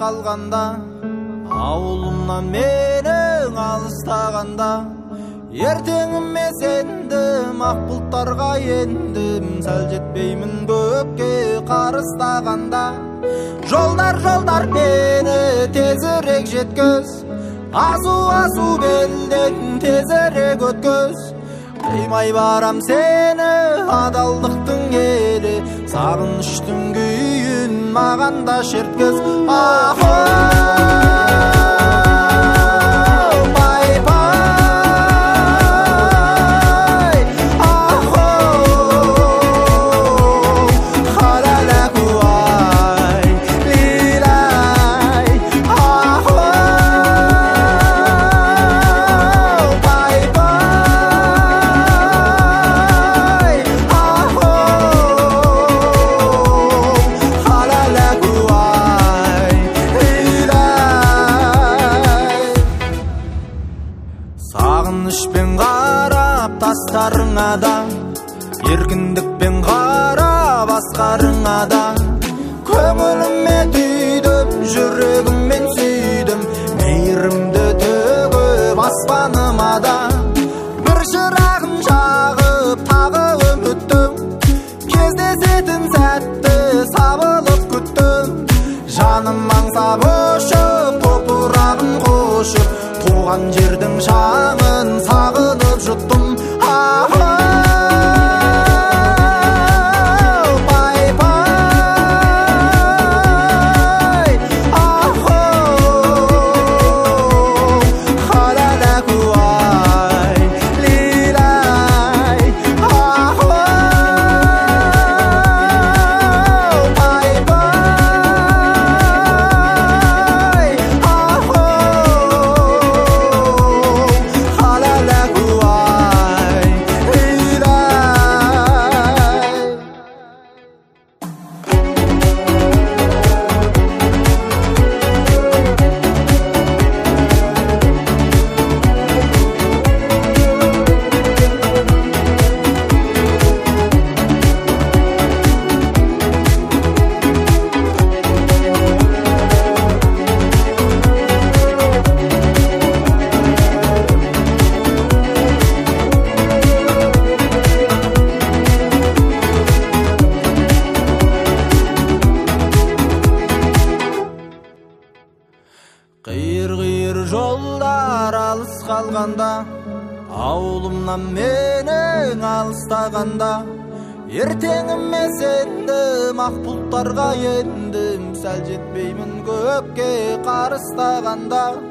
қалғанда, ауылымнан менің алыстағанда, ертеңіме сендім, ақ бұлттарға ендім, сәл жетпеймін көкке қарыстағанда. Жолдар мені тезірек жеткіз, азу белден тезірек өткіз. Қимай барам сені адалдықтың елі, сағыныштың күйін маған да шерткіз. Сағынышпен қарап тастарыңа да, еркіндікпен қарап асқарыңа да, көңіліме түйдім, жүрегіммен сүйдім, мейірімді төгіп аспаныма да. Бір шырағын жағып тағы үміттім, кездесетін сәтті сабылып күттім. Жаным аңсап ұшып, топырағын қошып, туған жердің шаңын сағынып жұттым. Қиыр жолдар алыс қалғанда, ауылымнан менің алыстағанда, ертеңіме сендім, ақ бұлттарға ендім, сәл жетпеймін көкке қарыстағанда.